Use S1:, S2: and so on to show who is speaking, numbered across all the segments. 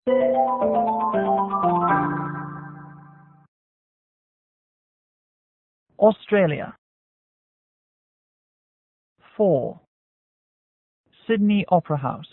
S1: Australia. 4. Sydney Opera House.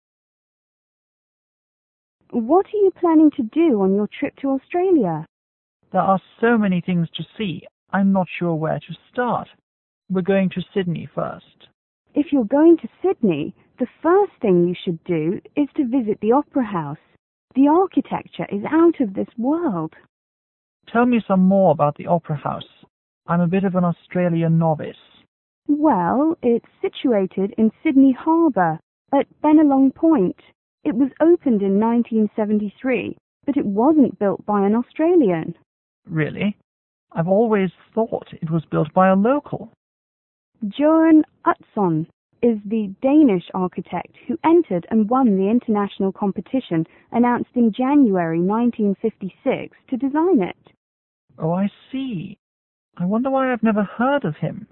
S2: What are you planning to do on your trip to Australia?
S1: There are so many things to see, I'm not sure where to start. We're going to Sydney first.
S2: If you're going to Sydney, the first thing you should do is to visit the Opera House. The architecture is out of this world.
S1: Tell me some more about the Opera House. I'm a bit of an Australian novice.
S2: Well, it's situated in Sydney Harbour at Bennelong Point. It was opened in 1973, but it wasn't built by an Australian.
S1: Really? I've always thought it was built by a local.
S2: Johan Utzon is the Danish architect who entered and won the international competition announced in January 1956 to design it.
S1: Oh, I see. I wonder why I've never heard of him.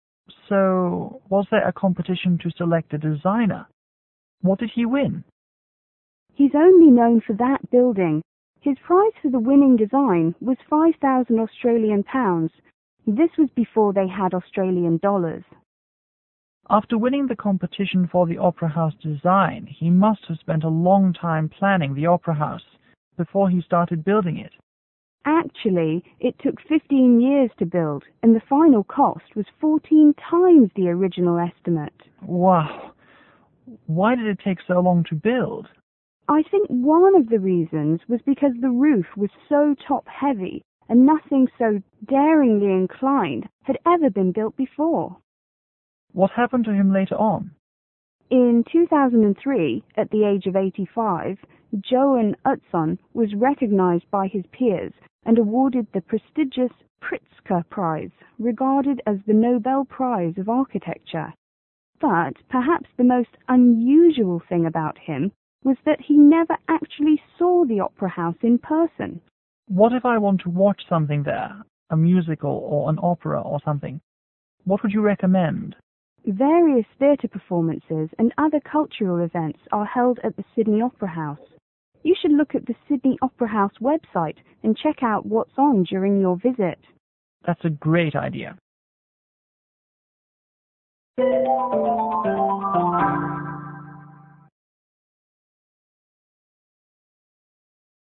S1: So, was there a competition to select a designer? What did he win?
S2: He's only known for that building. His prize for the winning design was 5,000 Australian pounds. This was before they had Australian dollars.
S1: After winning the competition for the Opera House design, he must have spent a long time planning the Opera House before he started building it.
S2: Actually, it took 15 years to build, and the final cost was 14 times the original estimate.
S1: Wow! Why did it take so long to build?
S2: I think one of the reasons was because the roof was so top-heavy and nothing so daringly inclined had ever been built before.
S1: What happened to him later on?
S2: In 2003, at the age of 85, Johan Utzon was recognized by his peers and awarded the prestigious Pritzker Prize, regarded as the Nobel Prize of Architecture. But perhaps the most unusual thing about him was that he never actually saw the Opera House in person.
S1: What if I want to watch something there, a musical or an opera or something? What would you recommend?
S2: Various theatre performances and other cultural events are held at the Sydney Opera House. You should look at the Sydney Opera House website and check out what's on during your visit.
S1: That's a great idea.